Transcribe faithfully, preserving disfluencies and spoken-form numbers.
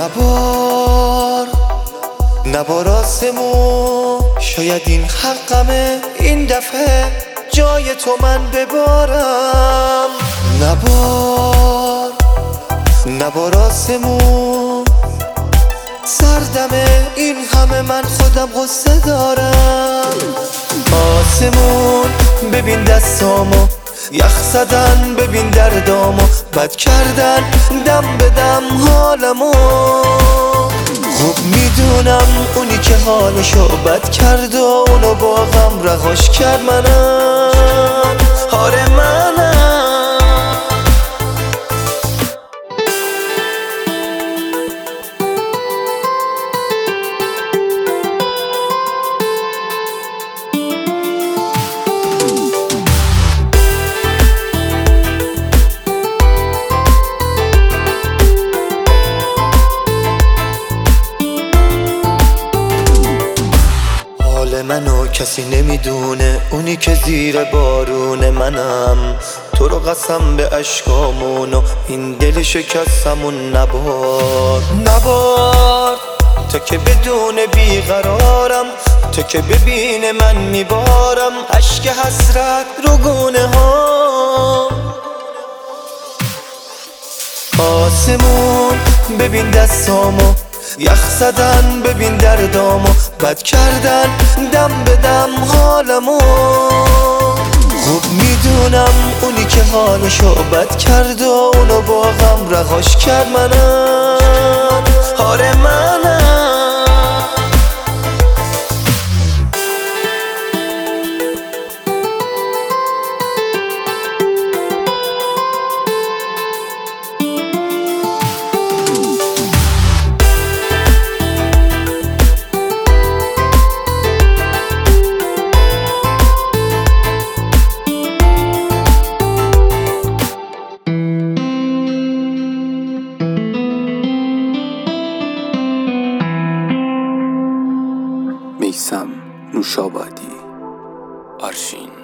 نبار نبار آسمون، شاید این حقمه این دفعه جای تو من ببارم. نبار نبار آسمون، سردمه این همه من خودم غصه دارم. آسمون ببین دستامو، یخ زدن ببین دردامو، بد کردن دم به دم حالمو. خوب میدونم اونی که حالشو بد کرد و اونو با غم رهاش کرد منم، آره منم. منو کسی نمیدونه، اونی که زیر بارون منم. تو رو قسم به عشقامون و این دل شکستمون نبار. نبار تا که بدون بیقرارم، تا که ببینه من میبارم عشق حسرت رو گونه ها. آسمون ببین دستامو، یخ زدن ببین دردامو، بد کردن دم به دم حالمو. خوب میدونم اونی که حالشو بد کرد و اونو با غم رهاش کرد منم، آره منم. میثم نوشابادی، آرشین.